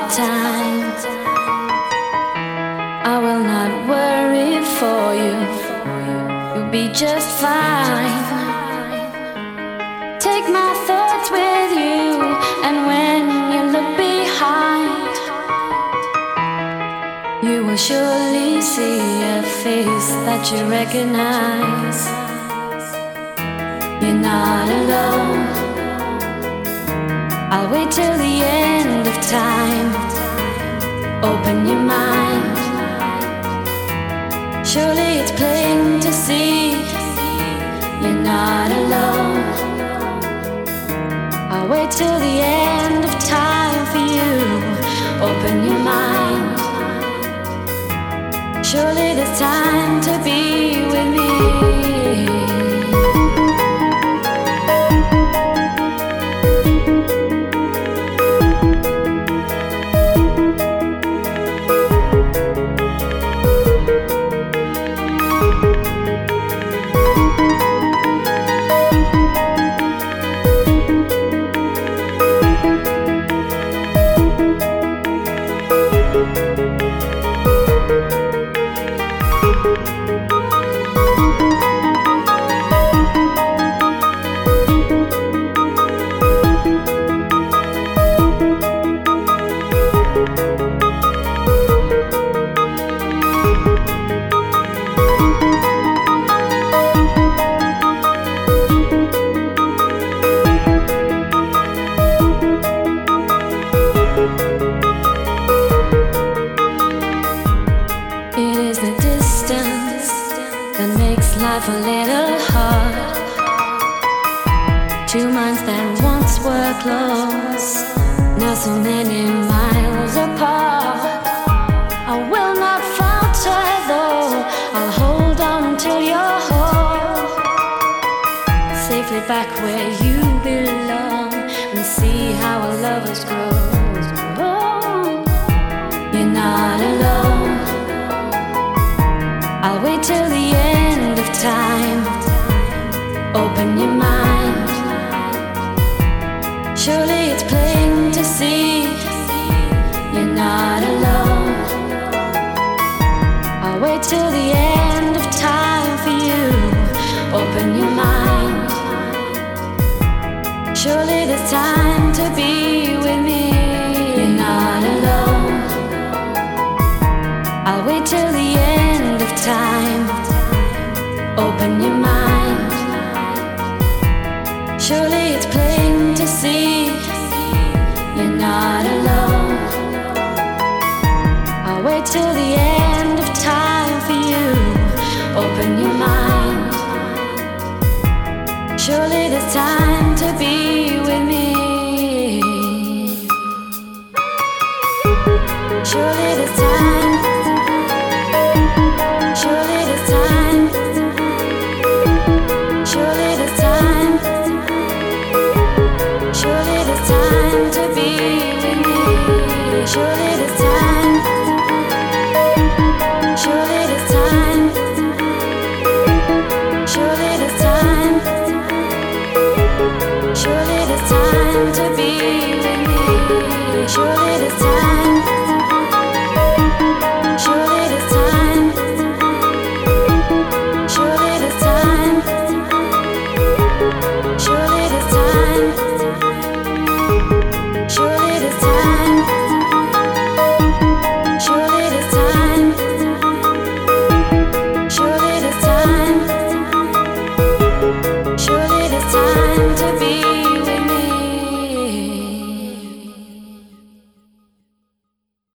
time. I will not worry for you. You'll be just fine. Take my thoughts with you, and when you look behind, you will surely see a face that you recognize. You're not alone. I'll wait till the end of time. Open your mind. Surely it's plain to see you're not alone. I'll wait till the end of time for you. Open your mind. Surely there's time to be with me. Life a little hard. Two minds that once were close, now so many miles apart. I will not falter though, I'll hold on till you're whole, safely back where you belong, and see how our lovers grow. Oh, you're not alone. I'll wait till the end of time. Open your mind. Surely it's plain to see you're not alone. I'll wait till the end of time for you. Open your mind. Surely there's time to be with me. You're not alone. I'll wait till the end of time. Open your mind. Surely it's plain to see you're not alone. I'll wait till the end of time for you. Open your mind. Surely there's time to be with me. Surely there's time.